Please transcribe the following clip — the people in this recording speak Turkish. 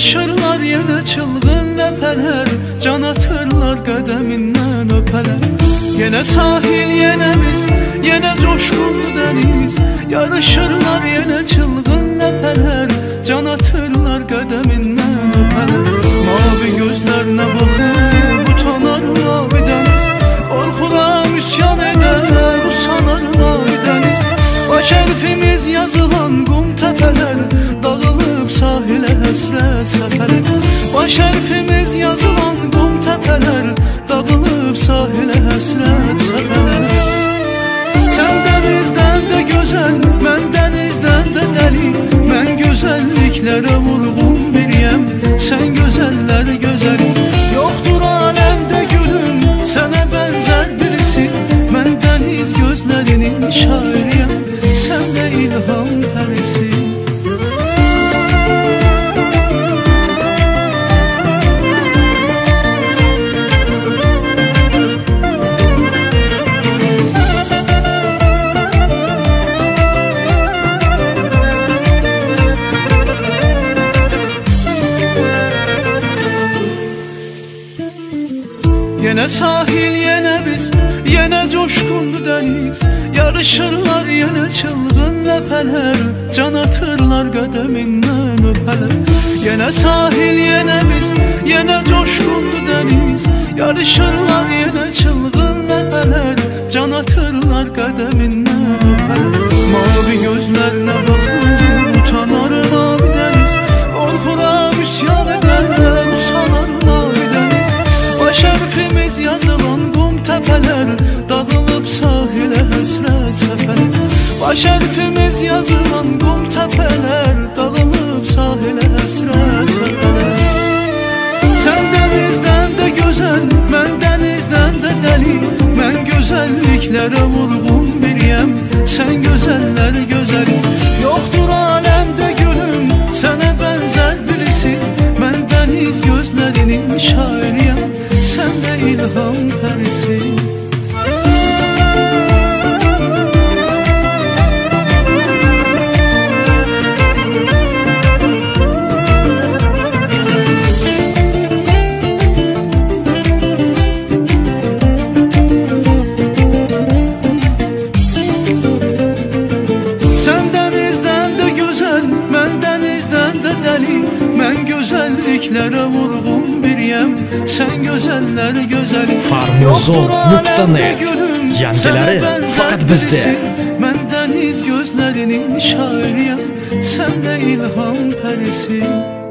yarışırlar yine çılgın lepeler, can atırlar qədəmindən öpələr. Yine sahil yine biz, yine coşkun deniz, yarışırlar yine çılgın lepeler, can atırlar qədəmindən öpələr. Mavi gözlerine bakıp utanar mavi deniz, korkudan üsyan eder usanar mavi deniz. Baş harfimiz yazılan kum tepeler, dağılıp sahile hasret seferler. Baş harfimiz yazılan kum tepeler, dağılıp sahile hasret seferler. Sen denizden de güzel, ben denizden de deli. Ben güzelliklere vurgun biriyem, sen güzeller güzeli. Yoktur alemde gülüm, sana benzer birisi. Ben deniz gözlerinin şairiyem, sen de ilham perisi. Yine sahil yine biz, yine coşkun deniz, yarışırlar yine çılgın lepeler, can atırlar qədəmindən öpələr. Yine sahil yine biz, yine coşkun deniz, yarışırlar yine çılgın lepeler, can atırlar qədəmindən öpələr. Mavi gözlerine bakıp utanar mavi deniz, korkudan üsyan eder usanar mavi deniz. Baş harfimiz yazılan kum tepeler, dağılıp sahile hasret seferler. Baş harfimiz yazılan kum tepeler, dağılıp sahile hasret seferler. Sen denizden de güzel, ben denizden de deli. Ben güzelliklere vurgun biriyem, sen güzeller güzeli. Yoktur alemde gülüm, sana benzer birisi. Ben deniz gözlerinin şairiyem, sen de ilham perisi. Sen denizden de güzel, ben denizden de deli. Ben güzelliklere vurgun biriyem, sen güzeller güzeli. Farmozo.net yangileri fakat bizde. Ben deniz gözlerinin şairiyem, sen de ilham perisi.